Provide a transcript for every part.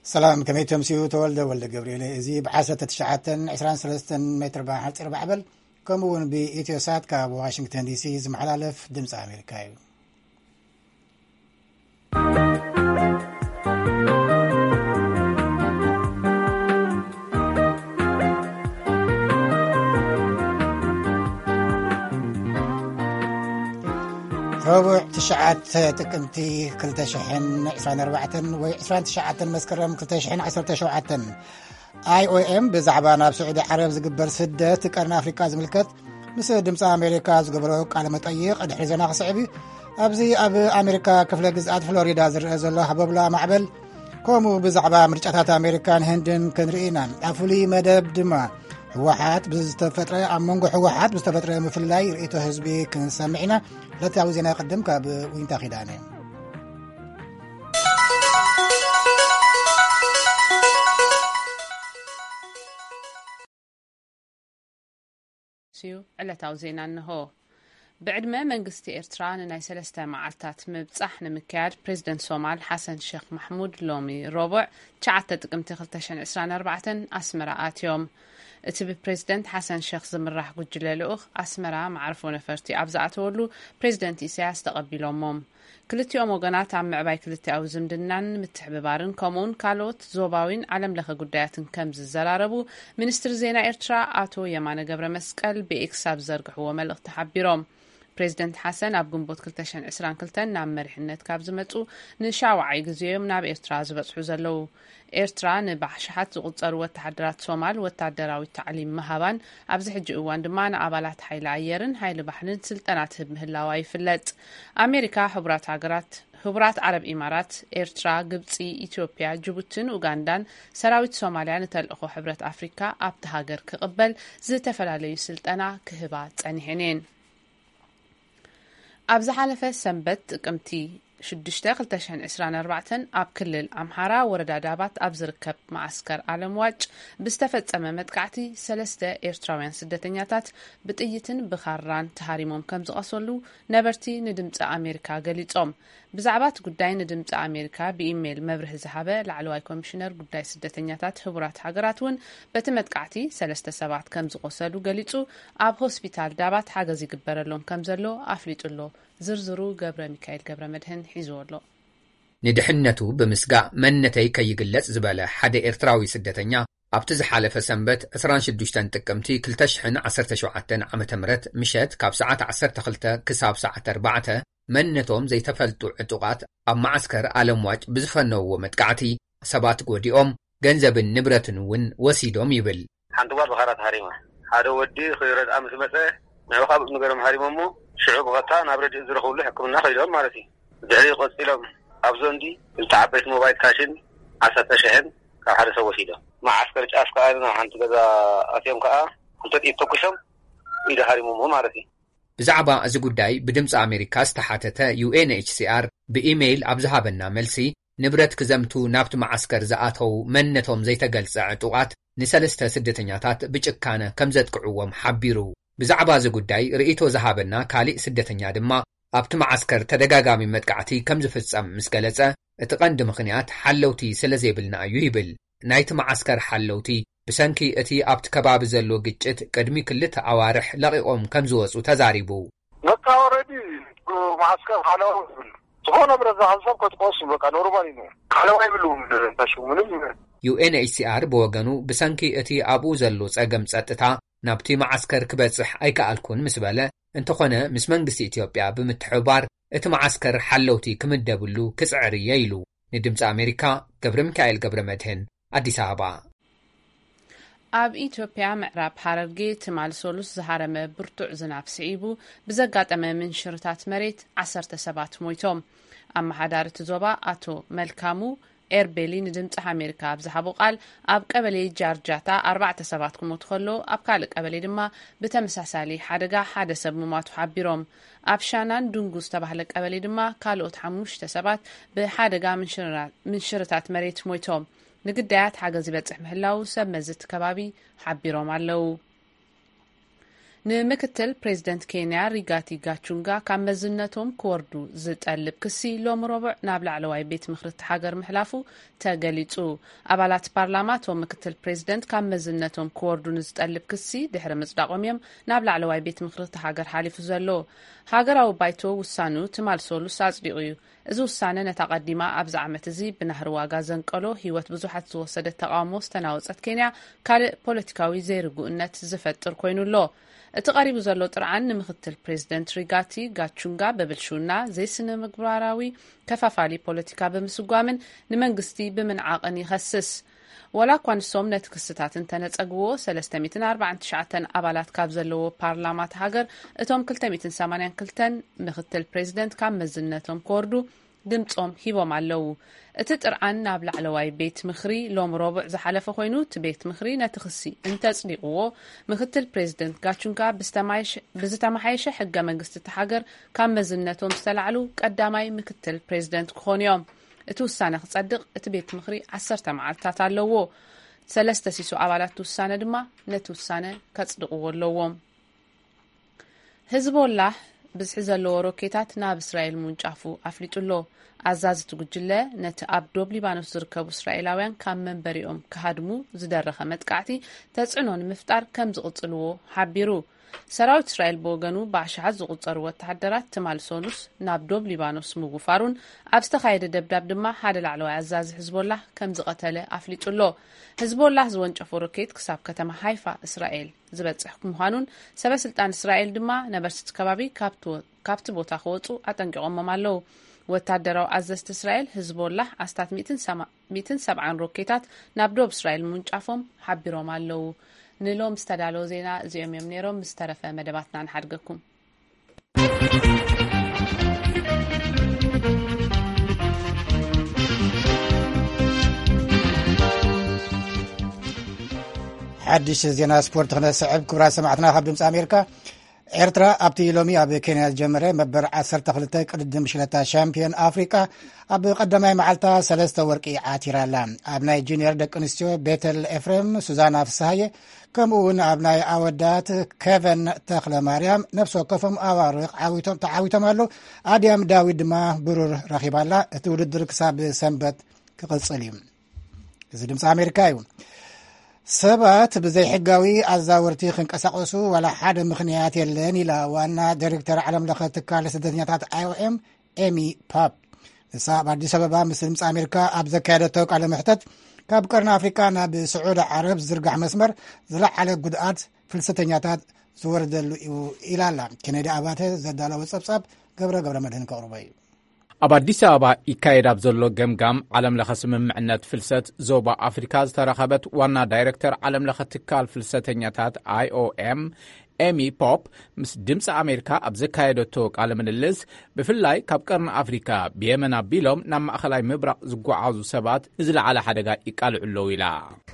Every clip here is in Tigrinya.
سلام كميتم سيو تولد ولد جبريل ازي بعاسة تشعاتن 23 متر بحر بعبل كمون بإتيوسات كاب واشنطن دي سي زمحلالف دمس أمريكاي ربع تشعات تكنتي كلتا شحن 24 و 29 مسكرم كلتا شحن 17 IOM بزعبا ناب سعودي عرب زقبر سدة قرن أفريقيا زملكت مس دمص أمريكا زقبرو قال مطيق أدحر زنا خصعبي أبزي أب أمريكا كفلا جزءات فلوريدا زرزله حببلا معبل كومو بزعبا مرجعات أمريكان هندن كنرئينا أفولي مدب دما حوحات بستفترة أمونغو حوحات بستفترة مفلاي رئيتو حزبي كنسمعنا لا تعوزينا يقدمك وينتا خدانين سيو ألا تعوزينا أنه بعد ما منقستي إرتران ناي سلسته معالتات مبصح نمكاد بريزيدنت صومال حسن شيخ محمود لومي ربع شعتت قمتي خلتشن 24 أسمرات يوم اتبي بريزيدنت حسن شيخ زمراح قجلالوخ أسمرا معرفو نفرتي أبزعتولو بريزيدنت إسياس تقبلهم كلتيوم وقنات عم معباي كلتي أو زمدنان متحببارن كومون كالوت زوباوين علم لخ قدايات كمز الزراربو منستر زينا إرترا آتو يمانا قبر مسكال بإكساب زرقح وملغ تحبيروم بريزيدنت حسن أب جنبوت كلتشن إسران كلتن نعم مريحنت كابزمتو نشاوعي قزيوم ناب إرترا زبطحو زلو إرترا نباح شحات زغطر وتحدرات صومال وتعدراوي التعليم مهابان أبزح جئوان دمان أبالات حيل عيرن هاي لبحنن سلطنات مهلاواي فلت أمريكا حبرات عرب إمارات إرترا قبطي إثيوبيا جيبوتين وغاندان سراويت صوماليا نتلقو حبرات أفريكا أبتهاجر كقبل زتفلالي سلطنا كهبات أنهنين أبز حلفة سنبت قمتي شدشتا قلتشن 24 أب كلل أمحارا وردا دابات أبز ركب معسكر عالم واج بستفت أمامت قعتي سلسة إيرتراوين سدتنياتات بتأيتن بخاران تهاريموم كمز أصولو نبرتي ندمت أمريكا قليتهم بزعبات قداي ندمت أمريكا بإيميل مبره زحابة لعلواي كوميشنر قداي سدتنياتات خبرات حقراتون بتمت قعتي سلسة سبات كمز أصولو قليتو أب هوسبيتال دابات حاجزي قبرلون كمزلو أفليتولو زرزرو قبر ميكايل قبر مدهن حيزولو ندحنتو بمسقع منتي كي يقلت زبالة حدا إرتراوي سدتنيا أبتزح على فسنبت 26 تقمتي كلتشحن 17 عام تمرت مشت كاب ساعات 10 خلتا كساب ساعة 4 منتهم زي تفلتو عتقات أب معسكر عالم واج بزفنو ومتقعتي سبات قوديهم جنزب النبرة ون وسيدهم يبل حندوار بخارات هاريمة هذا ودي خيرات أمس مساء ما يخاب نقرم هاريممو شعوب غطان أبرد إزرخوا له حكمنا خيرهم مارسي دعي قصيلهم أبزون دي التعبيت موبايل كاشن عسى شهن كحد سوى شيء مع عسكري أسكا أنا عند كذا أسيم كأ كنت يتوكشم إذا هاريممو مارسي بزعبا أزقوداي بدمس أمريكا استحاتته UNHCR بإيميل أبزهابنا ملسي نبرت كزمتو نابت معسكر زآتو منتهم زي تقلص عطوات نسلسته سدتنياتات بجكانة كمزت قعوهم حبيرو بزعبا زقوداي رئيتو زهابنا كالي سدتنيا دما أبت معسكر تدقاقامي مدقعتي كمز فتصم مسكالسة اتقند مخنيات حلوتي سلزيبلنا يهيبل نايت معسكر حلوتي بسنكي اتي أبت كباب زلو قجت قدمي كلت عوارح لغيقهم كمزوز وتزاريبو نتا وردي معسكر حلو تخونا برزا حنصاب كتقوصم لك نورمالينو حلو يبلوهم تشو منهم UNHCR بوغنو بسنكي اتي أبو زلو تقم تساتتا نابتي معسكر كبتصح أيكالكون مسبالة انتخونا مس منقسي إثيوبيا بمتحبار ات معسكر حلوتي كمدبلو كسعري ييلو ندمت أمريكا قبر ميكايل قبر مدهن أديس أبا أب إثيوبيا معراب حررقي تمال سولوس زهارم برتوع زناف سعيبو بزقات أمام من شرطات مريت 17 مويتوم أما حدارة زوبا أتو ملكامو إيربيلي ندمت أمريكا بزحبو قال أب قبلي جارجاتا 4 سبات كموت خلو أب كالك قبلي دما بتمساسالي حدقا حادث بممات حبيروم أب شانان دونغوس تبهلك قبلي دما كالوت حموش تسبات بحدقا من شرطات مريت مويتوم نقدات حاجة زبطح محلاو سب مزت كبابي حبيروم علو ንምክትል ፕሬዚደንት ኬንያ ሪጋቲ ጋቹንጋ ካብ መዝነቶም ክወርዱ ዝጠልብ ክሲ ሎም ረቡዕ ናብ ላዕለዋይ ቤት ምክሪ ሃገር ምሕላፉ ተገሊጹ። ኣባላት ፓርላማ ቶም ምክትል ፕሬዚደንት ካብ መዝነቶም ክወርዱ ዝጠልብ ክሲ ድሕሪ ምጽዳቆም እዮም ናብ ላዕለዋይ ቤት ምክሪ ሃገር ሓሊፉ ዘሎ። ሃገራዊ ባይቶ ውሳኑ ትማል ሰሉስ ኣጽዲቑ እዩ። እዚ ውሳነ ነታ ቀዲማ ኣብዚ ዓመት እዚ ብናህሪ ዋጋ ዘንቀሎ ህይወት ብዙሓት ዝወሰደ ተቃውሞ ዝተናወጸት ኬንያ ካልእ ፖለቲካዊ ዘይርጉእነት ዝፈጥር ኮይኑሎ። እቲ ቀሪቡ ዘሎ ጥርዓን ንምክትል ፕሬዚደንት ሪጋቲ ጋቹንጋ በብልሹና ዘይስነ ምግባራዊ ከፋፋሊ ፖለቲካ ብምስጓምን ንመንግስቲ ብምንዓቕን ይኸስስ። ወላ እኳ ንሶም ነቲ ክስታት እንተነጸግዎ 349 ኣባላት ካብ ዘለዎ ፓርላማት ሃገር እቶም 282 ምክትል ፕሬዚደንት ካብ መዝነቶም ክወርዱ ድምጾም ሂቦም ኣለው። እቲ ጥርዓን ናብ ላዕለዋይ ቤት ምክሪ ሎም ረቡዕ ዝሓለፈ ኮይኑ እቲ ቤት ምክሪ ነቲ ክሲ እንተጽዲቕዎ ምክትል ፕሬዚደንት ጋቹንጋ ብዝተመሓየሸ ሕገ መንግስቲ እቲ ሃገር ካብ መዝነቶም ዝተላዕሉ ቀዳማይ ምክትል ፕሬዚደንት ክኾኑ እዮም። እቲ ውሳነ ክጸድቕ እቲ ቤት ምክሪ 10 መዓልታት ኣለዎ። 3 ሲሶ ኣባላት ውሳነ ድማ ነቲ ውሳነ ከጽድቕዎ ኣለዎም። ህዝቦላህ ብዝሒ ዘለዎ ሮኬታት ናብ እስራኤል ሙንጫፉ ኣፍሊጡሎ። ኣዛዚ ትጉጅለ ነቲ ኣብ ዶብ ሊባኖስ ዝርከቡ እስራኤላውያን ካብ መንበሪኦም ክሃድሙ ዝደረኸ መጥቃዕቲ ተጽዕኖ ንምፍጣር ከም ዝቕጽልዎ ሓቢሩ። ሰራዊት እስራኤል ብወገኑ ብኣሽሓት ዝቁጸሩ ወተሃደራት ትማል ሶኑስ ናብ ዶብ ሊባኖስ ምጉፋሩን ኣብ ዝተኻየደ ደብዳብ ድማ ሓደ ላዕለዋይ ኣዛዚ ህዝቦላህ ከም ዝቐተለ ኣፍሊጡሎ። ህዝቦላህ ዝወንጨፎ ሮኬት ክሳብ ከተማ ሃይፋ እስራኤል ዝበጽሕ ምዃኑን ሰበስልጣን እስራኤል ድማ ነበርቲ ከባቢ ካብቲ ቦታ ክወጹ ኣጠንቂቖሞም ኣለው። ወታደራዊ ኣዘዝቲ እስራኤል ህዝቦላህ ኣስታት 170 ሮኬታት ናብ ዶብ እስራኤል ምንጫፎም ሓቢሮም ኣለው። ንሎም ዝተዳለወ ዜና እዚኦም እዮም ነይሮም። ዝተረፈ መደባትና ንሓድገኩም። ሓድሽ ዜና ስፖርት ክነስዕብ ክቡራት ሰማዕትና ካብ ድምፂ ኣሜሪካ ኤርትራ ኣብቲ ሎሚ ኣብ ኬንያ ዝጀመረ መበል 12 ቅድድም ሽለታ ሻምፒዮን ኣፍሪቃ ኣብ ቀዳማይ መዓልታ 3 ወርቂ ዓቲራላ። ኣብ ናይ ጁኒየር ደቂ ኣንስትዮ ቤተል ኤፍሬም፣ ሱዛና ፍስሃየ ከምኡ እውን ኣብ ናይ ኣወዳት ኬቨን ተክለ ማርያም ነፍሲ ወከፎም ኣዋርቕ ተዓዊቶም ኣሎ። ኣድያም ዳዊት ድማ ብሩር ረኺባላ። እቲ ውድድር ክሳብ ሰንበት ክቕጽል እዩ። እዚ ድምፂ ኣሜሪካ እዩ። ሰባት ብዘይ ሕጋዊ ኣዛወርቲ ክንቀሳቀሱ ዋላ ሓደ ምክንያት የለን ኢላ ዋና ዳይሬክተር ዓለም ለኸ ትካል ስደተኛታት IOM ኤሚ ፖፕ ንሳ ኣብ ኣዲስ ኣበባ ምስ ድምፂ ኣሜሪካ ኣብ ዘካየደቶ ቃለ ምሕተት ካብ ቀርኒ ኣፍሪካ ናብ ስዑድ ዓረብ ዝርጋሕ መስመር ዝለዓለ ጉድኣት ፍልሰተኛታት ዝወርደሉ እዩ ኢላላ። ኬነዲ ኣባተ ዘዳለወ ጸብጻብ ገብረ መድህን ከቕርቦ እዩ። ኣብ ኣዲስ ኣበባ ይካየድ ኣብ ዘሎ ገምጋም ዓለም ለኸ ስምምዕነት ፍልሰት ዞባ ኣፍሪካ ዝተረኸበት ዋና ዳይሬክተር ዓለም ለኸ ትካል ፍልሰተኛታት IOM ኤሚ ፖፕ ምስ ድምፂ ኣሜሪካ ኣብ ዘካየደቶ ቃለ ምልልስ ብፍላይ ካብ ቀርኒ ኣፍሪካ ብየመን ኣቢሎም ናብ ማእኸላይ ምብራቕ ዝጓዓዙ ሰባት ንዝለዓለ ሓደጋ ይቃልዑ ኣለዉ ኢላ።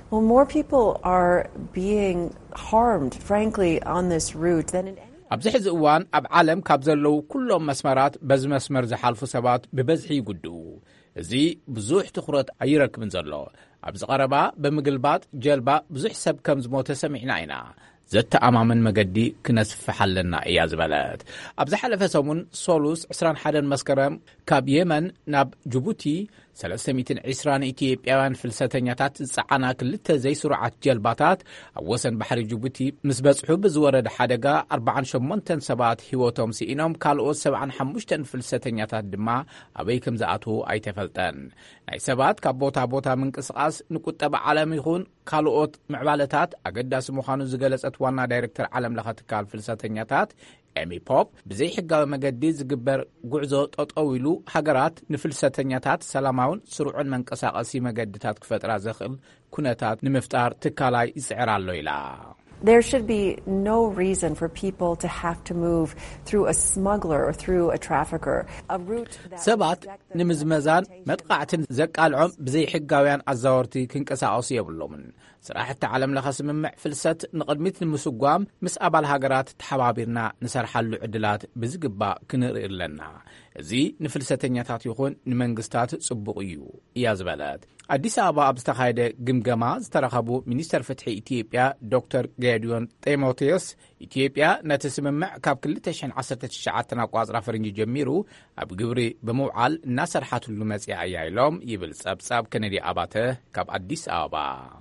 ኣብዚ ሕዚ እዋን ኣብ ዓለም ካብ ዘለዉ ኩሎም መስመራት በዚ መስመር ዝሓልፉ ሰባት ብበዝሒ ይጉድኡ። እዚ ብዙሕ ትኹረት ኣይረክብን ዘሎ። ኣብዚ ቀረባ ብምግልባጥ ጀልባ ብዙሕ ሰብ ከም ዝሞተ ሰሚዕና ኢና። ዘተኣማምን መገዲ ክነስፍሕ ኣለና እያ ዝበለት። ኣብ ዝሓለፈ ሰሙን ሶሉስ 21 መስከረም ካብ የመን ናብ ጅቡቲ 320 ኢትዮጵያውያን ፍልሰተኛታት ዝፀዓና ክልተ ዘይስሩዓት ጀልባታት ኣብ ወሰን ባሕሪ ጅቡቲ ምስ በጽሑ ብዝወረደ ሓደጋ 48 ሰባት ህይወቶም ሲኢኖም ካልኦት 75 ፍልሰተኛታት ድማ ኣበይ ከም ዝኣትዉ ኣይተፈልጠን። ናይ ሰባት ካብ ቦታ ቦታ ምንቅስቓስ ንቁጠባ ዓለም ይኹን ካልኦት ምዕባለታት ኣገዳሲ ምዃኑ ዝገለጸት ዋና ዳይሬክተር ዓለም ለኸ ትካል ፍልሰተኛታት ኤሚ ፖፕ ብዘይ ሕጋዊ መገዲ ዝግበር ጉዕዞ ጠጠው ኢሉ ሃገራት ንፍልሰተኛታት ሰላማውን ስሩዕን መንቀሳቐሲ መገድታት ክፈጥራ ዘኽእል ኩነታት ንምፍጣር ትካላይ ይጽዕር ኣሎ ኢላ። There should be no reason for people to have to move through a smuggler or through a trafficker. A route that ሰባት ንምዝመዛን መጥቃዕትን ዘቃልዖም ብዘይ ሕጋውያን ኣዛወርቲ ክንቀሳቐሱ የብሎምን። ስራሕቲ ዓለም ለኸ ስምምዕ ፍልሰት ንቕድሚት ንምስጓም ምስ ኣባል ሃገራት ተሓባቢርና ንሰርሓሉ ዕድላት ብዝግባእ ክንርኢ ኣለና። እዚ ንፍልሰተኛታት ይኹን ንመንግስታት ጽቡቕ እዩ እያ ዝበለት። ኣዲስ ኣበባ ኣብ ዝተኻየደ ግምገማ ዝተረኸቡ ሚኒስተር ፍትሒ ኢትዮጵያ ዶክተር ጌዲዮን ጢሞቴዎስ ኢትዮጵያ ነቲ ስምምዕ ካብ 2019 ኣቋጽራ ፈረንጂ ጀሚሩ ኣብ ግብሪ ብምውዓል እናሰርሓትሉ መጽያ እያ ኢሎም ይብል ጸብጻብ ከነዲ ኣባተ ካብ ኣዲስ ኣበባ።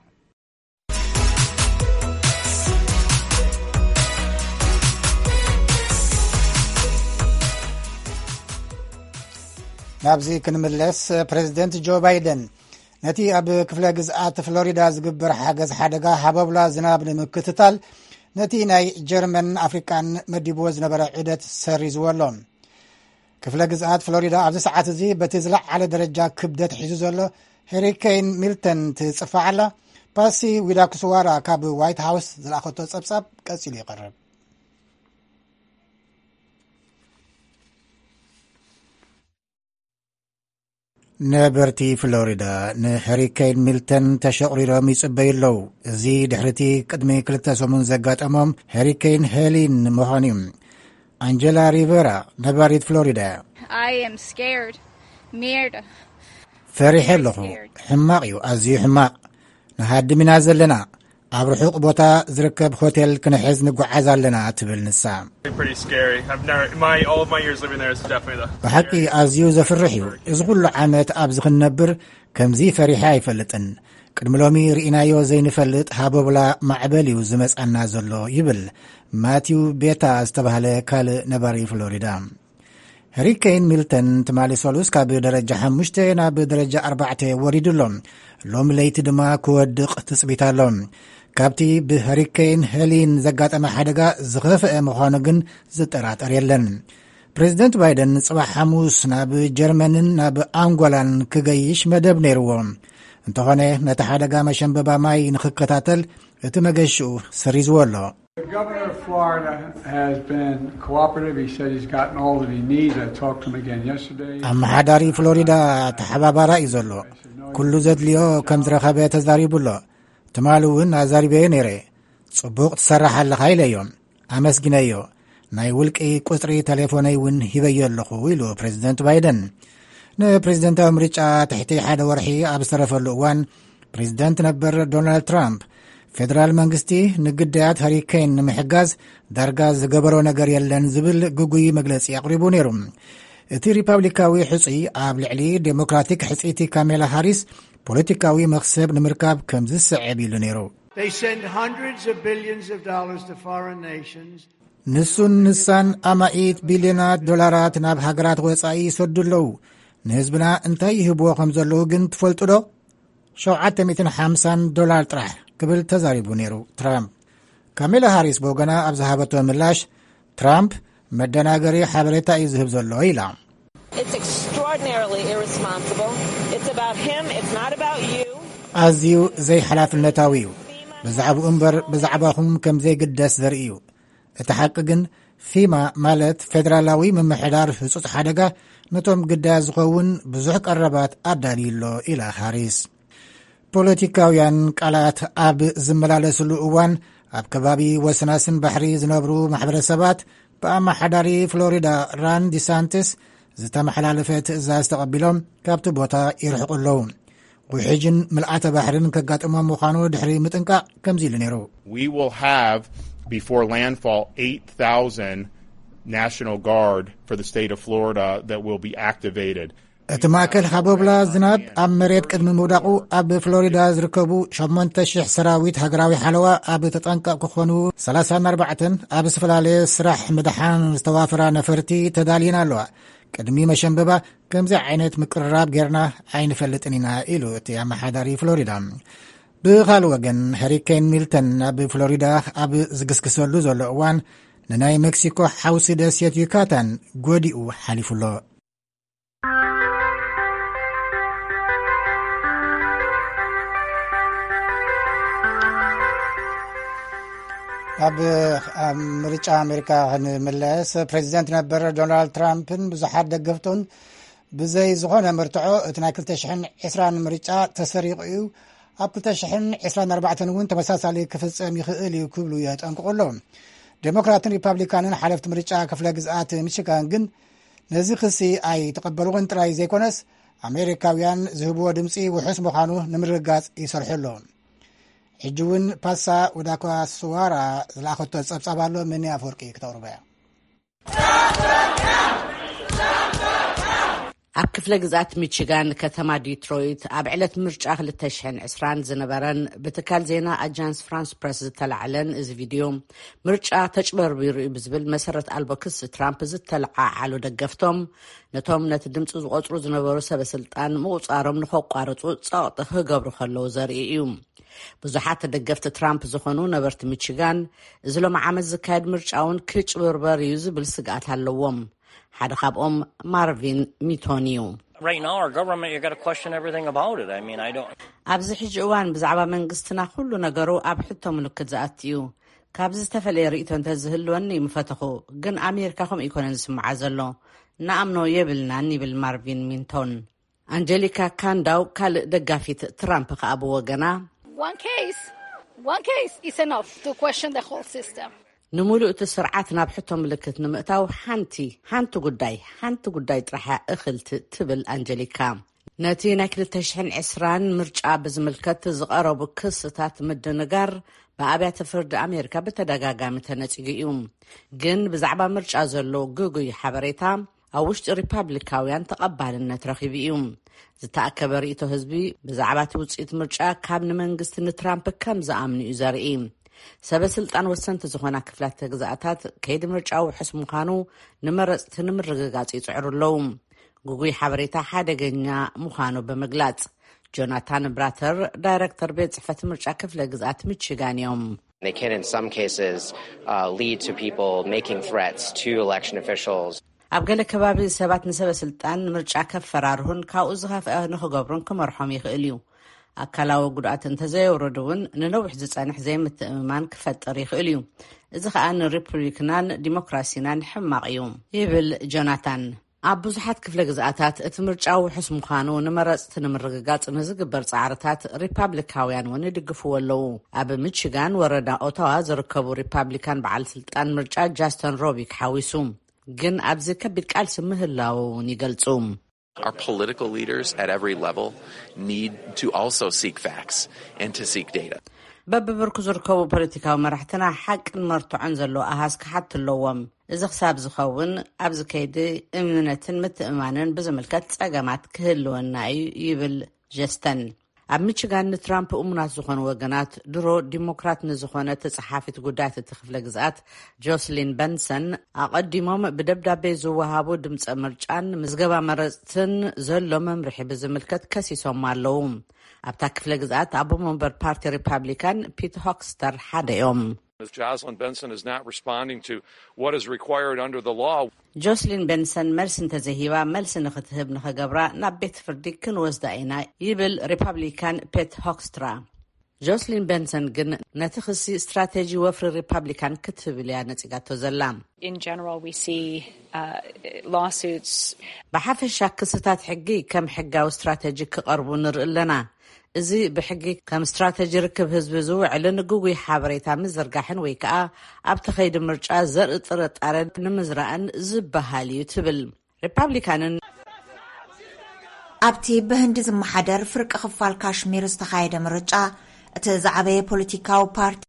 ናብዚ ክንምለስ ፕሬዚደንት ጆ ባይደን ነቲ ኣብ ክፍለ ግዝኣት ፍሎሪዳ ዝግበር ሓገዝ ሓደጋ ሃበብላ ዝናብ ንምክትታል ነቲ ናይ ጀርመን ኣፍሪካን መዲብዎ ዝነበረ ዑደት ሰሪዝዎ ኣሎ። ክፍለ ግዝኣት ፍሎሪዳ ኣብዚ ሰዓት እዚ በቲ ዝለዓለ ደረጃ ክብደት ሒዙ ዘሎ ሄሪኬን ሚልተን ትጽፋዕ ኣላ። ፓሲ ዊዳኩስዋራ ካብ ዋይት ሃውስ ዝለኣኸቶ ጸብጻብ ቀጺሉ ይቐርብ። ነበርቲ ፍሎሪዳ ንሄሪኬን ሚልተን ተሸቕሪሮም ይጽበዩ ኣለዉ። እዚ ድሕርቲ ቅድሚ 2 ሰሙን ዘጋጠሞም ሄሪኬን ሄሊን ምዃኑ እዩ። ኣንጀላ ሪቨራ ነባሪት ፍሎሪዳ ፈሪሐ ኣለኹ፣ ሕማቕ እዩ፣ ኣዝዩ ሕማቕ። ንሃድም ኢና ዘለና፣ ኣብ ርሑቕ ቦታ ዝርከብ ሆቴል ክንሕዝ ንጓዓዝ ኣለና ትብል ንሳ። ብሓቂ ኣዝዩ ዘፍርሕ እዩ። እዚ ኩሉ ዓመት ኣብዚ ክንነብር ከምዚ ፈሪሐ ኣይፈልጥን። ቅድሚ ሎሚ ርኢናዮ ዘይንፈልጥ ሃበብላ ማዕበል እዩ ዝመጻና ዘሎ ይብል ማቲው ቤታ ዝተባህለ ካልእ ነባሪ ፍሎሪዳ። ሄሪኬን ሚልተን ትማሊ ሰሉስ ካብ ደረጃ 5 ናብ ደረጃ 4 ወሪዱሎም ሎሚ ለይቲ ድማ ክወድቕ ትጽቢት ኣሎ። ካብቲ ብሄሪኬን ሄሊን ዘጋጠመ ሓደጋ ዝኸፍአ ምዃኑ ግን ዝጠራጠር የለን። ፕሬዚደንት ባይደን ጽባሕ ሐሙስ ናብ ጀርመንን ናብ አንጎላን ክገይሽ መደብ ነይርዎ። እንተኾነ ነቲ ሓደጋ መሸንበባ ማይ ንኽከታተል እቲ መገሽኡ ሰሪዝዎ ኣሎ። ኣመሓዳሪ ፍሎሪዳ ተሓባባራ እዩ ዘሎ። ኩሉ ዘድልዮ ከም ዝረኸበ ተዛሪቡሎ። ትማል እውን ኣዛሪበዮ ነይረ። ጽቡቕ ትሰርሕ ኣለኻ ኢለዮም ኣመስግነዮ። ናይ ውልቂ ቁፅሪ ቴሌፎነይ እውን ሂበዮ ኣለኹ ኢሉ ፕሬዚደንት ባይደን። ንፕሬዚደንታዊ ምርጫ ትሕቲ ሓደ ወርሒ ኣብ ዝተረፈሉ እዋን ፕሬዚደንት ነበር ዶናልድ ትራምፕ ፌደራል መንግስቲ ንግዳያት ሄሪኬን ንምሕጋዝ ዳርጋ ዝገበሮ ነገር የለን ዝብል ጉጉይ መግለጺ ኣቕሪቡ ነይሩ። እቲ ሪፐብሊካዊ ሕጹይ ኣብ ልዕሊ ዴሞክራቲክ ሕጺቲ ካሜላ ሃሪስ ፖለቲካዊ መክሰብ ንምርካብ ከም ዝስዕብ ኢሉ ነይሩ። ንሱን ንሳን ኣማኢት ቢልዮናት ዶላራት ናብ ሃገራት ወፃኢ ይሰዱ ኣለዉ። ንህዝብና እንታይ ይህብዎ ከም ዘለዉ ግን ትፈልጡ ዶ? $750 ጥራሕ ክብል ተዛሪቡ ነይሩ ትራምፕ። ካሜላ ሃሪስ ብወገና ኣብ ዝሃበቶ ምላሽ ትራምፕ መደናገሪ ሓበሬታ እዩ ዝህብ ዘሎ ኢላ። ኣዝዩ ዘይሓላፍነታዊ እዩ። ብዛዕባኡ እምበር ብዛዕባኹም ከም ዘይግደስ ዘርኢ እዩ። እቲ ሓቂ ግን ፊማ ማለት ፌደራላዊ ምምሕዳር ህጹጽ ሓደጋ ነቶም ግዳያ ዝኸውን ብዙሕ ቀረባት ኣዳልዩሎ ኢላ ሃሪስ። ፖለቲካውያን ቃላት ኣብ ዝመላለስሉ እዋን ኣብ ከባቢ ወሰናስን ባሕሪ ዝነብሩ ማሕበረሰባት ብኣመሓዳሪ ፍሎሪዳ ራን ዲሳንቲስ ዝተመሓላለፈ ትእዛዝ ተቐቢሎም ካብቲ ቦታ ይርሕቁ ኣለዉ። ውሕጅን ምልኣተ ባሕርን ከጋጥሞም ምዃኑ ድሕሪ ምጥንቃቕ ከምዚ ኢሉ ነይሩ። Before landfall, 8,000 National Guard for the state of Florida that will be activated. እቲ ማእከል ሃበብላ ዝናብ ኣብ መሬት ቅድሚ ምውዳቑ ኣብ ፍሎሪዳ ዝርከቡ 8,000 ሰራዊት ሃገራዊ ሓለዋ ኣብ ተጠንቀቕ ክኾኑ 34 ኣብ ዝተፈላለየ ስራሕ ምድሓን ዝተዋፈራ ነፈርቲ ተዳልየን ኣለዋ። ቅድሚ መሸንበባ ከምዚ ዓይነት ምቅርራብ ጌርና ኣይንፈልጥን ኢና ኢሉ እቲ ኣመሓዳሪ ፍሎሪዳ። ብኻልእ ወገን ሄሪኬን ሚልተን ኣብ ፍሎሪዳ ኣብ ዝግስግሰሉ ዘሎ እዋን ንናይ ሜክሲኮ ሓውሲ ደሴት ዩካታን ጎዲኡ ሓሊፉሎ። ኣብ ምርጫ ኣሜሪካ ክንምለስ ፕሬዚደንት ነበረ ዶናልድ ትራምፕን ብዙሓት ደገፍቶን ብዘይ ዝኾነ ምርትዖ እቲ ናይ 2020 ምርጫ ተሰሪቑ እዩ፣ ኣብ 2024 እውን ተመሳሳሊ ክፍጸም ይኽእል እዩ ክብሉ የጠንቅቑ ኣለዉ። ዴሞክራትን ሪፐብሊካንን ሓለፍቲ ምርጫ ክፍለ ግዝኣት ሚችጋን ግን ነዚ ክሲ ኣይተቐበልዎን ጥራይ ዘይኮነስ ኣሜሪካውያን ዝህብዎ ድምፂ ውሑስ ምዃኑ ንምርጋጽ ይሰርሑ ኣለዉ። ሕጂ እውን ፓሳ ወዳኳስዋራ ዝለኣኸቶ ጸብጻብ ኣሎ። ምን ኣፈወርቂ ክተቕርበ እያ። ኣብ ክፍለ ግዛት ሚችጋን ከተማ ዲትሮይት ኣብ ዕለት ምርጫ 2020 ዝነበረን ብትካል ዜና ኣጃንስ ፍራንስ ፕረስ ዝተላዕለን እዚ ቪድዮ ምርጫ ተጭበርቢሩ ብዝብል መሰረት ኣልቦ ክስ ትራምፕ ዝተለዓዓሉ ደገፍቶም ነቶም ነቲ ድምፂ ዝቆፅሩ ዝነበሩ ሰበስልጣን ምቁፃሮም ንኸቋርፁ ፀቕጢ ክገብሩ ከለዉ ዘርኢ እዩ። ብዙሓት ደገፍቲ ትራምፕ ዝኾኑ ነበርቲ ሚችጋን እዚ ሎም ዓመት ዝካየድ ምርጫውን ክጭበርበር እዩ ዝብል ስግኣት ኣለዎም። ሓደ ካብኦም ማርቪን ሚቶኒ እዩ። ኣብዚ ሕጂ እዋን ብዛዕባ መንግስትና ኩሉ ነገሩ ኣብ ሕቶ ምልክት ዝኣት እዩ። ካብዚ ዝተፈለየ ርእቶ እንተዝህልወኒ ይምፈትኹ፣ ግን ኣሜሪካ ከምኡ ይኮነን ዝስምዓ ዘሎ ንኣምኖ የብልናን ይብል ማርቪን ሚንቶን። አንጀሊካ ካንዳው ካልእ ደጋፊት ትራምፕ ከዓ ብወገና ንምሉእ እቲ ስርዓት ናብ ሕቶ ምልክት ንምእታው ሓንቲ ጉዳይ ጥራሕ እኽልቲ ትብል አንጀሊካ። ነቲ ናይ 2020 ምርጫ ብዝምልከት ዝቐረቡ ክስታት ምድንጋር ብኣብያተ ፍርዲ ኣሜሪካ ብተደጋጋሚ ተነፂጉ እዩ። ግን ብዛዕባ ምርጫ ዘሎ ግጉይ ሓበሬታ ኣብ ውሽጢ ሪፓብሊካውያን ተቐባልነት ረኺቡ እዩ። ዝተኣከበ ርእቶ ህዝቢ ብዛዕባ እቲ ውፅኢት ምርጫ ካብ ንመንግስቲ ንትራምፕ ከም ዝኣምኑ እዩ ዘርኢ። ሰበስልጣን ወሰንቲ ዝኾና ክፍላት ግዛኣታት ከይዲ ምርጫ ውሑስ ምዃኑ ንመረፅቲ ንምርግጋጽ ይጽዕሩ ኣለዉ። ጉጉይ ሓበሬታ ሓደገኛ ምዃኑ ብምግላጽ ጆናታን ብራተር ዳይረክተር ቤት ጽሕፈት ምርጫ ክፍለ ግዛኣት ሚችጋን እዮም። They can in some cases lead to people making threats to election officials. ኣብ ገለ ከባቢ ሰባት ንሰበስልጣን ምርጫ ከፈራርሁን ካብኡ ዝኸፍአ ንኽገብሩን ክመርሖም ይኽእል እዩ። ኣካላዊ ጉድኣት እንተዘየውረዱ እውን ንነዊሕ ዝጸንሕ ዘይምትእምማን ክፈጥር ይኽእል እዩ። እዚ ከዓ ንሪፐብሊካናን ዲሞክራሲናን ሕማቕ እዩ ይብል ጆናታን። ኣብ ብዙሓት ክፍለ ግዛኣታት እቲ ምርጫ ውሑስ ምዃኑ ንመረፅቲ ንምርግጋጽ ንዝግበር ጻዕርታት ሪፓብሊካውያን እውን ይድግፍዎ ኣለዉ። ኣብ ሚችጋን ወረዳ ኦታዋ ዝርከቡ ሪፓብሊካን በዓል ስልጣን ምርጫ ጃስተን ሮቢክ ሓዊሱ ግን ኣብዚ ከቢድ ቃልሲ ምህላው እውን ይገልጹ። Our political leaders at every level need to also seek facts and to seek data. በብብርኩ ዝርከቡ ፖለቲካዊ መራሕትና ሓቅን መርትዖን ዘለዎ ኣሃዝ ክሓት ኣለዎም። እዚ ክሳብ ዝኸውን ኣብዚ ከይዲ እምነትን ምትእማንን ብዝምልከት ፀገማት ክህልወና እዩ ይብል ጀስተን። ኣብ ሚችጋን ንትራምፕ እሙናት ዝኾኑ ወገናት ድሮ ዲሞክራት ንዝኾነ ተጸሓፊት ጉዳያት እቲ ክፍለ ግዛኣት ጆስሊን በንሰን ኣቐዲሞም ብደብዳቤ ዝወሃቡ ድምፀ ምርጫን ምዝገባ መረፅትን ዘሎ መምርሒ ብዝምልከት ከሲሶም ኣለዉ። ኣብታ ክፍለ ግዛኣት ኣቦ መንበር ፓርቲ ሪፓብሊካን ፒት ሆክስተር ሓደ እዮም። Jocelyn Benson is not responding to what is required under the law. ጆስሊን ቤንሰን መልሲ እንተዘሂባ መልሲ ንኽትህብ ንኸገብራ ናብ ቤት ፍርዲ ክንወስዳ ኢና ይብል ሪፓብሊካን ፔት ሆክስትራ። ጆስሊን ቤንሰን ግን ነቲ ክሲ ስትራቴጂ ወፍሪ ሪፓብሊካን ክትብል እያ ነፂጋቶ ዘላ። In general, we see lawsuits. ብሓፈሻ ክስታት ሕጊ ከም ሕጋዊ ስትራቴጂ ክቐርቡ ንርኢ ኣለና። እዚ ብሕጊ ከም ስትራቴጂ ርክብ ህዝቢ ዝውዕልን ጉጉይ ሓበሬታ ምዝርጋሕን ወይ ከዓ ኣብቲ ከይዲ ምርጫ ዘርኢ ጥርጣረ ንምዝራእን ዝበሃል እዩ ትብል ሪፓብሊካንን። ኣብቲ ብህንዲ ዝመሓደር ፍርቂ ክፋል ካሽሚር ዝተኻየደ ምርጫ እቲ ዝዓበየ ፖለቲካዊ ፓርቲ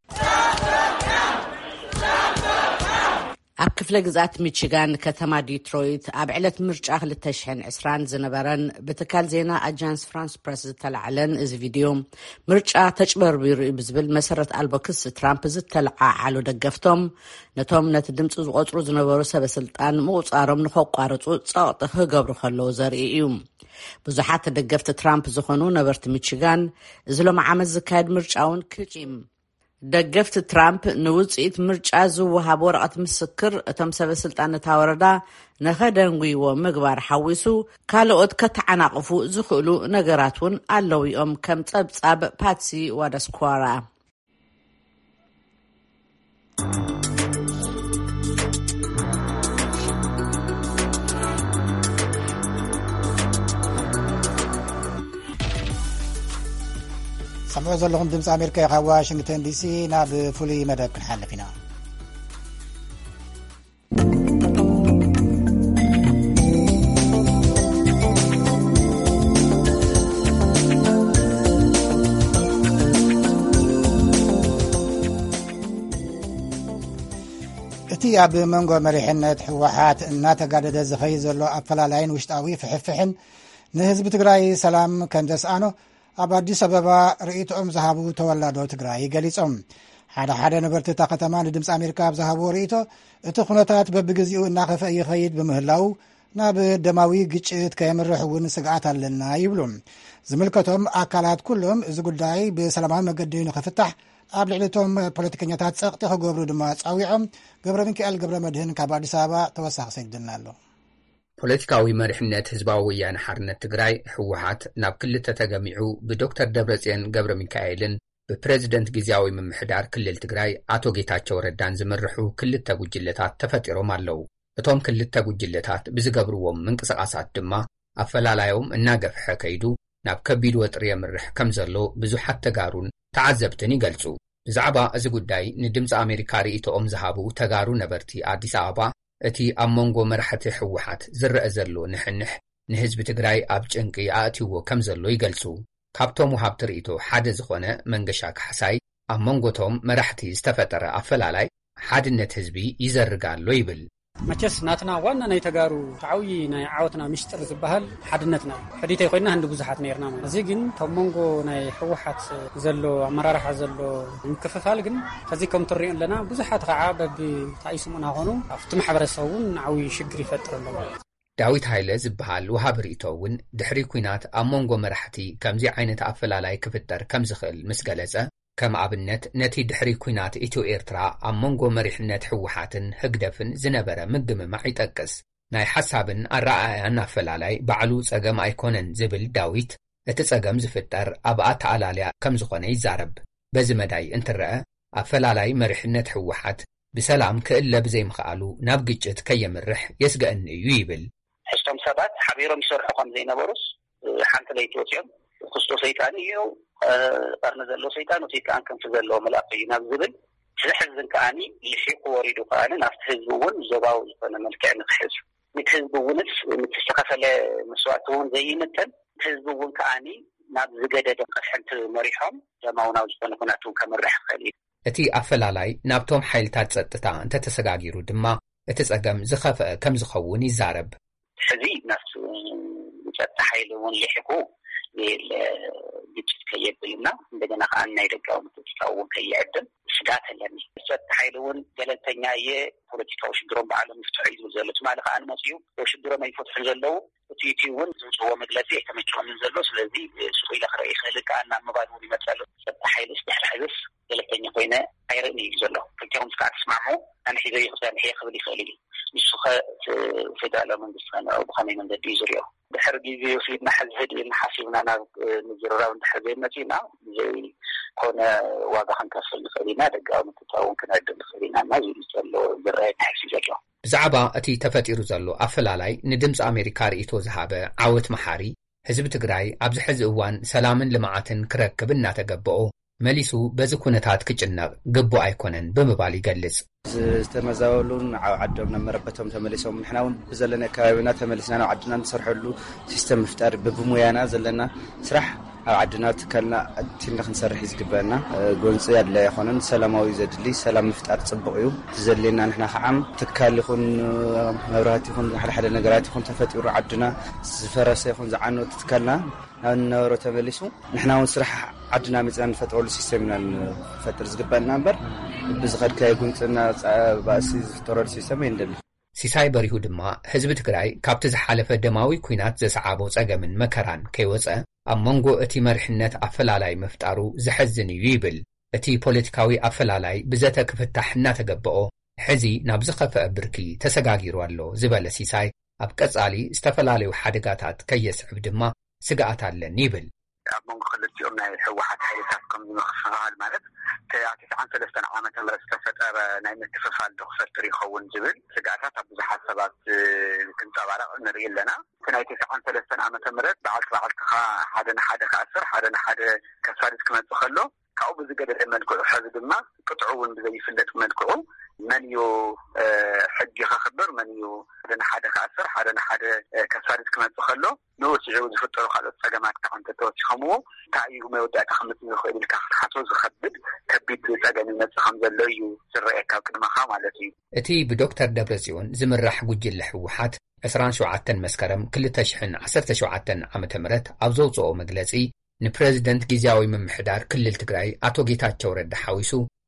ኣብ ክፍለ ግዛኣት ሚችጋን ከተማ ዲትሮይት ኣብ ዕለት ምርጫ 2020 ዝነበረን ብትካል ዜና ኣጃንስ ፍራንስ ፕረስ ዝተላዕለን እዚ ቪድዮ ምርጫ ተጭበርቢሩ ብዝብል መሰረት ኣልቦ ክስ ትራምፕ ዝተለዓዓሉ ደገፍቶም ነቶም ነቲ ድምፂ ዝቆፅሩ ዝነበሩ ሰበስልጣን ምቁፃሮም ንኸቋርፁ ፀቕጢ ክገብሩ ከለዉ ዘርኢ እዩ። ብዙሓት ደገፍቲ ትራምፕ ዝኾኑ ነበርቲ ሚችጋን እዚ ሎም ዓመት ዝካየድ ምርጫውን ክጪም ደገፍቲ ትራምፕ ንውፅኢት ምርጫ ዝወሃብ ወረቐት ምስክር እቶም ሰበስልጣን እታ ወረዳ ንኸደንጉይዎ ምግባር ሓዊሱ ካልኦት ከተዓናቕፉ ዝኽእሉ ነገራት እውን ኣለዉ እዮም ከም ፀብጻብ ፓትሲ ዋዳስኳራ። ሰምዑ ዘለኹም ድምፂ ኣሜሪካ ካብ ዋሽንግተን ዲሲ ናብ ፍሉይ መደብ ክንሓልፍ ኢና። እቲ ኣብ መንጎ መሪሕነት ሕወሓት እናተጋደደ ዝኸይድ ዘሎ ኣፈላላይን ውሽጣዊ ፍሕፍሕን ንህዝቢ ትግራይ ሰላም ከም ዘስኣኖ ኣብ ኣዲስ ኣበባ ርእይቶኦም ዝሃቡ ተወላዶ ትግራይ ገሊፆም። ሓደ ነበርቲ እታ ከተማ ንድምፂ ኣሜሪካ ኣብ ዝሃብዎ ርእይቶ እቲ ኩነታት በብግዚኡ እናኸፍአ ይኸይድ ብምህላው ናብ ደማዊ ግጭት ከየምርሕ እውን ስግኣት ኣለና ይብሉ። ዝምልከቶም ኣካላት ኩሎም እዚ ጉዳይ ብሰላማዊ መገዲ ንኽፍታሕ ኣብ ልዕሊቶም ፖለቲከኛታት ጸቕጢ ክገብሩ ድማ ጻዊዖም። ገብረ ሚካኤል ገብረ መድህን ካብ ኣዲስ ኣበባ ተወሳኺ ሰግድና ኣሎ። ፖለቲካዊ መሪሕነት ህዝባዊ ወያነ ሓርነት ትግራይ ሕወሓት ናብ ክልተ ተገሚዑ ብዶክተር ደብረጽዮን ገብረ ሚካኤልን ብፕሬዝደንት ጊዜያዊ ምምሕዳር ክልል ትግራይ ኣቶ ጌታቸው ረዳን ዝምርሑ ክልተ ጉጅለታት ተፈጢሮም ኣለዉ። እቶም ክልተ ጉጅለታት ብዝገብርዎም ምንቅስቓሳት ድማ ኣፈላላዮም እናገፍሐ ከይዱ ናብ ከቢድ ወጥሪ የምርሕ ከም ዘሎ ብዙሓት ተጋሩን ተዓዘብትን ይገልጹ። ብዛዕባ እዚ ጉዳይ ንድምፂ ኣሜሪካ ርእይቶኦም ዝሃቡ ተጋሩ ነበርቲ ኣዲስ ኣበባ እቲ ኣብ መንጎ መራሕቲ ሕወሓት ዝረአ ዘሎ ንሕንሕ ንህዝቢ ትግራይ ኣብ ጭንቂ ኣእትይዎ ከም ዘሎ ይገልጹ። ካብቶም ወሃብቲ ርእይቶ ሓደ ዝኾነ መንገሻ ካሕሳይ ኣብ መንጎቶም መራሕቲ ዝተፈጠረ ኣፈላላይ ሓድነት ህዝቢ ይዘርጋ ኣሎ ይብል። መቸስ ናትና ዋና ናይ ተጋሩ ዓብዪ ናይ ዓወትና ምስጢር ዝበሃል ሓድነትና ሕዲተይ ኮይና ህንዲ ብዙሓት ነርና ማለት እዚ ግን ካብ መንጎ ናይ ሕወሓት ዘሎ ኣመራርሓ ዘሎ ምክፍፋል ግን ከዚ ከም ትሪኡ ኣለና ብዙሓት ከዓ በቢ ታይስሙና ኾኑ ኣብቲ ማሕበረሰብ እውን ዓብዪ ሽግር ይፈጥር ኣሎ። ዳዊት ሃይለ ዝበሃል ወሃብ ርእይቶ እውን ድሕሪ ኩናት ኣብ መንጎ መራሕቲ ከምዚ ዓይነት ኣፈላላይ ክፍጠር ከም ዝኽእል ምስ ገለጸ ከም ኣብነት ነቲ ድሕሪ ኩናት ኢትዮ ኤርትራ ኣብ መንጎ መሪሕነት ሕወሓትን ህግደፍን ዝነበረ ምግምማዕ ይጠቅስ። ናይ ሓሳብን ኣረኣያን ኣፈላላይ ባዕሉ ጸገም ኣይኮነን ዝብል ዳዊት እቲ ጸገም ዝፍጠር ኣብ ኣተኣላልያ ከም ዝኾነ ይዛረብ። በዚ መዳይ እንትርአ ኣፈላላይ መሪሕነት ሕወሓት ብሰላም ክእለብ ዘይምኽኣሉ ናብ ግጭት ከየምርሕ የስገአኒ እዩ ይብል። ሕዝቶም ሰባት ሓቢሮም ይሰርሑ ከም ዘይነበሩስ ሓንቲ ለይቲ ወፅኦም ክርስቶስ ሰይጣን እዩ ቀርኒ ዘሎ ሰይጣን ወሲጣን ከምቲ ዘለዎ መልኣኽ እዩ ናብ ዝብል ዝሕዝን ከዓኒ ልሒቁ ወሪዱ ከዓኒ ናብቲ ህዝቢ እውን ዞባዊ ዝኾነ መልክዕ ንክሕዝ ነቲ ህዝቢ እውንስ ምትስተኻፈለ መስዋዕቲ እውን ዘይምተን ህዝቢ እውን ከዓኒ ናብ ዝገደደ ቀስሕንቲ መሪሖም ደማውናዊ ዝኾነ ኩናት እውን ከመርሕ ይኽእል እዩ። እቲ ኣፈላላይ ናብቶም ሓይልታት ጸጥታ እንተተሰጋጊሩ ድማ እቲ ጸገም ዝኸፍአ ከም ዝኸውን ይዛረብ። ሕዚ ናብቲ ጸጥታ ሓይሊ እውን ልሒቁ ግጭት ከየብልና እንደገና ከዓ ናይ ደጋዊ ምትእትታው እውን ከይዕድም ስጋት ኣለኒ። ጸጥታ ሓይሊ እውን ገለልተኛ የፖለቲካዊ ሽግሮም በዓሎም ይፍትሑ እዩ ዝብል ዘሎ ትማሊ ከዓ ንመፅኡ ሽግሮም ኣይፈትሑን ዘለዉ እቲ እውን ዝውፅዎ መግለፂ ኣይተመቸዎምን ዘሎ ስለዚ ስቑ ኢለ ክርኢ ይኽእል ከዓ ናብ ምባል እውን ይመፅእ ኣሎ። ጸጥታ ሓይልስ ድሕሪ ሕዝስ ገለልተኛ ኮይነ ኣይርእኒ እዩ ዘሎ ክልቲኦም ከዓ ተስማዕምዑ ኣንሒዘ ይኽሰንሕ ክብል ይኽእል እዩ። ንሱ ፌደራላዊ መንግስቲ ብኸመይ መንገዲ እዩ ዝርኦ ድሕሪ ግዜ ወሲድና ሕዚ ህድእና ሓሲብና ናብ ምዝርራብ እንድሕር ዘይመፂና ዘይኮነ ዋጋ ክንከፍል ንኽእል ኢና ደጋዊ ምትእትታው እውን ክንዕድል ንኽእል ኢና እና ዝብል ዘሎ ዝረአ ተሓሲብ ዘሎ። ብዛዕባ እቲ ተፈጢሩ ዘሎ ኣፈላላይ ንድምፂ ኣሜሪካ ርእይቶ ዝሃበ ዓወት መሓሪ ህዝቢ ትግራይ ኣብዚ ሕዚ እዋን ሰላምን ልምዓትን ክረክብ እናተገብኦ መሊሱ በዚ ኩነታት ክጭነቕ ግቡእ ኣይኮነን ብምባል ይገልጽ። ዝተመዛበሉን ኣብ ዓዶም ናብ መረበቶም ተመሊሶም ንሕና እውን ብዘለና ከባቢና ተመሊስና ናብ ዓድና ንሰርሐሉ ሲስተም ምፍጣር ብሙያና ዘለና ስራሕ ኣብ ዓድና ትካልና እቲና ክንሰርሕ ዝግበአና ጎንፂ ያድላ ይኾነን ሰላማዊ ዘድሊ ሰላም ምፍጣር ጽቡቕ እዩ ዘድልየና ንሕና ከዓ ትካል ይኹን መብራህቲ ይኹን ሓደ ነገራት ይኹን ተፈጢሩ ዓድና ዝፈረሰ ይኹን ዝዓነወ ትካልና ናብ ነበሮ ተመሊሱ ንሕና እውን ስራሕ ዓድና መፅና ንፈጥረሉ ሲስተም ኢና ንፈጥር ዝግበአና እምበር ብዝኸድካዮ ጉንፅና ባእሲ ዝፍጠረሉ ሲስተም የንደሊ። ሲሳይ በሪሁ ድማ ህዝቢ ትግራይ ካብቲ ዝሓለፈ ደማዊ ኩናት ዘሰዓቦ ጸገምን መከራን ከይወፀ ኣብ መንጎ እቲ መሪሕነት ኣፈላላይ ምፍጣሩ ዝሕዝን እዩ ይብል። እቲ ፖለቲካዊ ኣፈላላይ ብዘተ ክፍታሕ እናተገብኦ ሕዚ ናብ ዝኸፍአ ብርኪ ተሰጋጊሩ ኣሎ ዝበለ ሲሳይ ኣብ ቀጻሊ ዝተፈላለዩ ሓደጋታት ከየስዕብ ድማ ስጋኣት ኣለኒ ይብል። ኣብ መንጎ ክልቲኦም ናይ ሕወሓት ሓይልታት ከም ዝምክፍፋል ማለት ኣብ 93 ዓመተ ምህረት ዝተፈጠረ ናይ ምክፍፋል ዶ ክፈጥር ይኸውን ዝብል ስጋኣታት ኣብ ብዙሓት ሰባት ክንፀባረቕ ንርኢ ኣለና። እቲ ናይ 93 ዓመተ ምህረት በዓልትኻ ሓደ ንሓደ ክኣስር ሓደ ንሓደ ከሳድድ ክመፅእ ከሎ ካብኡ ብዝገደደ መልክዑ ሕዚ ድማ ቅጥዑ እውን ብዘይፍለጥ መልክዑ من يو حج خبر من يو حدا حدا كأسر حدا كسارت كمان تخلو نوسع وزفتر خالص سجمات كمان تتوسخمو تعيو ما يودع تخمس من خير الكحر حتوز خبد كبيت سجن الناس خمسة ليو سرعة كوكب مخام على شيء أتي بدكتور دبرزيون زمرح وجل حوحات 27 مسكرم كل تشحن 17 عام تمرت أبزوصو مجلسي ንፕሬዚደንት ጊዜያዊ ምምሕዳር ክልል ትግራይ አቶ ጌታቸው ረዳ ሓዊሱ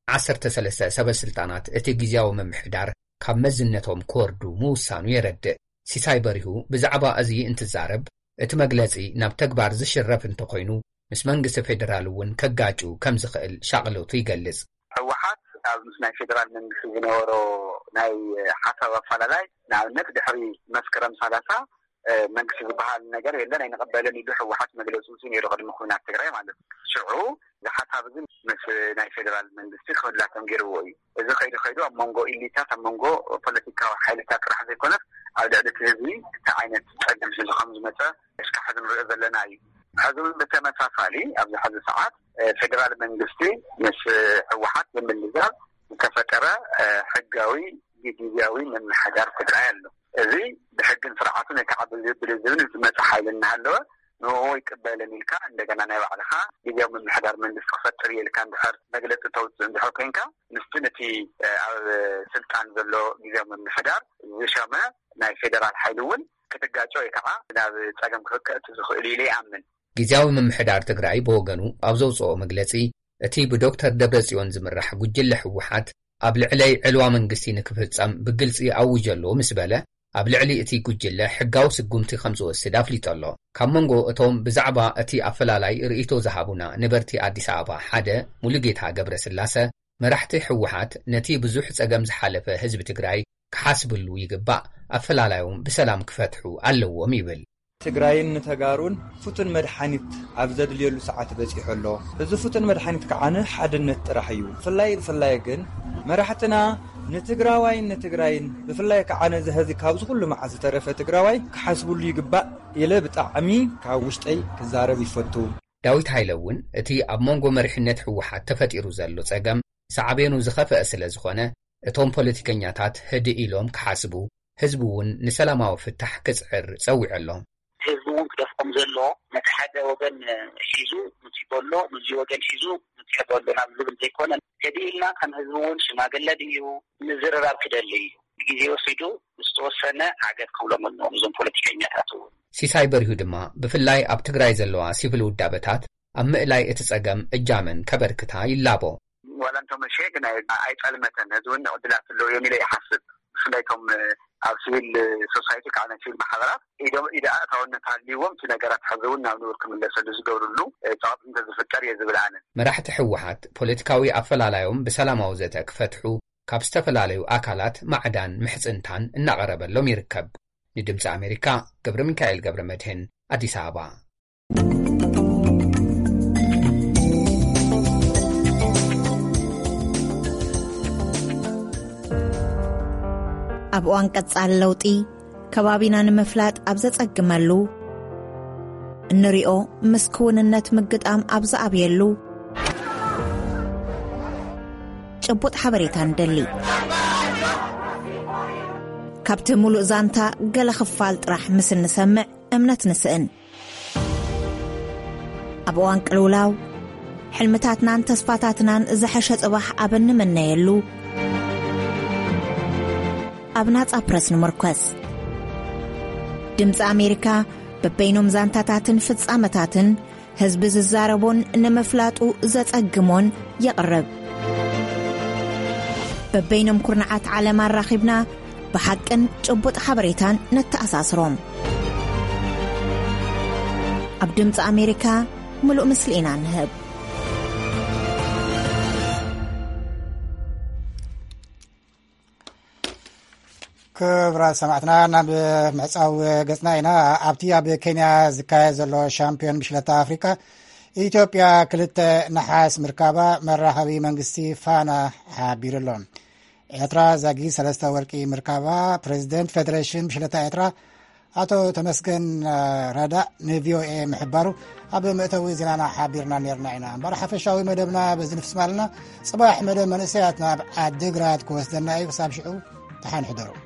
13 ሰበስልጣናት እቲ ጊዜያዊ ምምሕዳር ካብ መዝነቶም ኮርዱ ምውሳኑ የረድእ ሲሳይ በሪሁ ብዛዕባ እዚ እንትዛረብ እቲ መግለጺ ናብ ተግባር ዝሽረፍ እንተኮይኑ ምስ መንግስቲ ፌደራል እውን ከጋጩ ከም ዝኽእል ሻቅሎቱ ይገልጽ ህወሓት ኣብ ምስ ናይ ፌደራል መንግስቲ ዝነበሮ ናይ ሓሳብ ኣፈላላይ ንኣብነት ድሕሪ መስከረም 30 መንግስቲ ዝበሃል ነገር የለን ኣይንቀበለን ኢሉ ህወሓት መግለጹ ነይሩ ቅድሚ ኩናት ትግራይ ማለት ሽዑ ዝሓሳብ እዚ ምስ ናይ ፌደራል መንግስቲ ክህላቶም ገይርዎ እዩ እዚ ከይዱ ኣብ መንጎ ኢሊታት ኣብ መንጎ ፖለቲካዊ ሓይልታት ጥራሕ ዘይኮነስ ኣብ ልዕሊ እቲ ህዝቢ እቲ ዓይነት ፀገም ሒዙ ከም ዝመፀ እስካዕ ሕዚ ንሪኦ ዘለና እዩ ሕዚ ብተመሳሳሊ ኣብዚ ሕዚ ሰዓት ፌደራል መንግስቲ ምስ ህወሓት ብምልዛብ ዝተፈጠረ ሕጋዊ ጊዜያዊ ምምሕዳር ትግራይ ኣሎ እዚ ብሕግን ስርዓቱን የተዓበየ ብልዝብን ዝመጽ ሓይል እናሃለወ ንኦ ይቅበለን ኢልካ እንደገና ናይ ባዕልኻ ጊዜያዊ ምምሕዳር መንግስቲ ክፈጥር ኢልካ እንድሕር መግለፂ ተውፅእ እንድሕር ኮንካ ምስቲ ነቲ ኣብ ስልጣን ዘሎ ጊዜያዊ ምምሕዳር ዝሸመ ናይ ፌደራል ሓይል እውን ክትጋጮ ወይ ከዓ ናብ ፀገም ክህከት ዝኽእል ኢለ ይኣምን ጊዜያዊ ምምሕዳር ትግራይ ብወገኑ ኣብ ዘውፅኦ መግለፂ እቲ ብዶክተር ደብረጽዮን ዝምራሕ ጉጅለ ህወሓት ኣብ ልዕለይ ዕልዋ መንግስቲ ንክፍጸም ብግልፂ ኣውጀሎ ምስ በለ ኣብ ልዕሊ እቲ ጉጅለ ሕጋዊ ስጉምቲ ከም ዝወስድ ኣፍሊጡ ኣሎ ካብ መንጎ እቶም ብዛዕባ እቲ ኣፈላላይ ርእይቶ ዝሃቡና ነበርቲ ኣዲስ ኣበባ ሓደ ሙሉጌታ ገብረስላሰ መራሕቲ ህወሓት ነቲ ብዙሕ ፀገም ዝሓለፈ ህዝቢ ትግራይ ክሓስብሉ ይግባእ ኣፈላላዮም ብሰላም ክፈትሑ ኣለዎም ይብል ትግራይን ተጋሩን ፍቱን መድሓኒት ኣብ ዘድልየሉ ሰዓት በፂሑ ኣሎ እዚ ፍቱን መድሓኒት ከዓነ ሓድነት ጥራሕ እዩ ብፍላይ ግን መራሕትና ንትግራይን ብፍላይ ከዓነ ዝህዚ ካብ ዝኩሉ መዓዝ ተረፈ ትግራዋይ ክሓስብሉ ይግባእ ኢለ ብጣዕሚ ካብ ውሽጠይ ክዛረብ ይፈቱ ዳዊት ሃይለውን እቲ ኣብ መንጎ መሪሕነት ህወሓት ተፈጢሩ ዘሎ ፀገም ሳዕቤኑ ዝኸፍአ ስለ ዝኾነ እቶም ፖለቲከኛታት ህድእ ኢሎም ክሓስቡ ህዝቢ እውን ንሰላማዊ ፍታሕ ክፅዕር ፀዊዑ ኣሎ ህዝቢ እውን ክደፍቆም ዘሎ ነቲ ሓደ ወገን ሒዙ ምፅበሎ ምዚ ወገን ሒዙ ምፅበሎ ናብ ዝብል ዘይኮነ ከዲልና ከም ህዝቢ እውን ሽማግለ ድዩ ንዝርራብ ክደሊ እዩ ግዜ ወሲዱ ዝተወሰነ ዓገት ክብሎም ኣለዎም እዞም ፖለቲከኛታት እውን ሲሳይ በሪሁ ድማ ብፍላይ ኣብ ትግራይ ዘለዋ ሲቪል ውዳበታት ኣብ ምእላይ እቲ ፀገም እጃመን ከበርክታ ይላቦ ዋላ እንቶም መሸ ግን ኣይጠልመተን ህዝቢ እውን ዕድላት ኣለዎ እዮም ኢለ ይሓስብ ብፍላይቶም ኣብ ሲቪል ሶሳይቲ ከዓ ናይ ሲቪል ማሕበራት ኢደኣታውነት ሃልይዎም እቲ ነገራት ሕዚ እውን ናብ ንቡር ክምለሰሉ ዝገብርሉ ፀዋት እንተዝፍጠር እየ ዝብል ኣነ መራሕቲ ህወሓት ፖለቲካዊ ኣፈላላዮም ብሰላማዊ ዘተ ክፈትሑ ካብ ዝተፈላለዩ ኣካላት ማዕዳን ምሕፅንታን እናቐረበሎም ይርከብ ንድምፂ ኣሜሪካ ገብረ ሚካኤል ገብረ መድህን ኣዲስ ኣበባ ኣብ እዋን ቀጻሊ ለውጢ ከባቢና ንምፍላጥ ኣብ ዘጸግመሉ እንሪኦ ምስክውንነት ምግጣም ኣብ ዝኣብየሉ ጭቡጥ ሓበሬታ ንደሊ ካብቲ ሙሉእ ዛንታ ገለ ክፋል ጥራሕ ምስ እንሰምዕ እምነት ንስእን ኣብ እዋን ቅልውላው ሕልምታትናን ተስፋታትናን ዝሐሸ ጽባሕ ኣብ እንመነየሉ ኣብ ናጻ ፕረስ ንምርኮስ ድምፂ ኣሜሪካ በበይኖም ዛንታታትን ፍጻመታትን ህዝቢ ዝዛረቦን ንምፍላጡ ዘጸግሞን የቕርብ በበይኖም ኩርናዓት ዓለም ኣራኺብና ብሓቅን ጭቡጥ ሓበሬታን ነተኣሳስሮም ኣብ ድምፂ ኣሜሪካ ምሉእ ምስሊ ኢና ንህብ كبرى سمعتنا ناب معصاو قصنا هنا ابتي اب كينيا زكاية زلو شامبيون مشلة افريكا ኢትዮጵያ ክልተ ነሓስ ምርካባ መራኸቢ መንግስቲ ፋና ሓቢሩሎም ኤርትራ ዛጊ 3 ወርቂ ምርካባ ፕሬዚደንት ፌደሬሽን ምሽለታ ኤርትራ ኣቶ ተመስገን ረዳእ ንቪኦኤ ምሕባሩ ኣብ ምእተዊ ዜናና ሓቢርና ነርና ኢና እምበር ሓፈሻዊ መደብና በዚ ንፍስ ማለና ጽባሕ መደብ መንእሰያት ናብ ዓዲግራት ክወስደና እዩ ክሳብ ሽዑ ተሓንሕደሩ